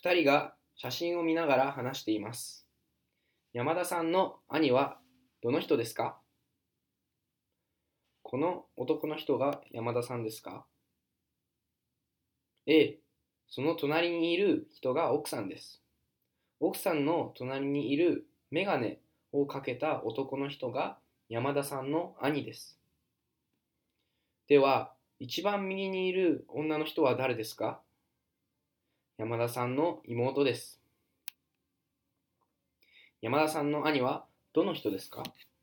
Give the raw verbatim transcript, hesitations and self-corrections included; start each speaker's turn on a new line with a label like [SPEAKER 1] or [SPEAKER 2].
[SPEAKER 1] 二人が写真を見ながら話しています。山田さんの兄はどの人ですか？この男の人が山田さんですか？ええ、その隣にいる人が奥さんです。奥さんの隣にいるメガネをかけた男の人が山田さんの兄です。では、一番右にいる女の人は誰ですか？山田さんの妹です。山田さんの兄はどの人ですか？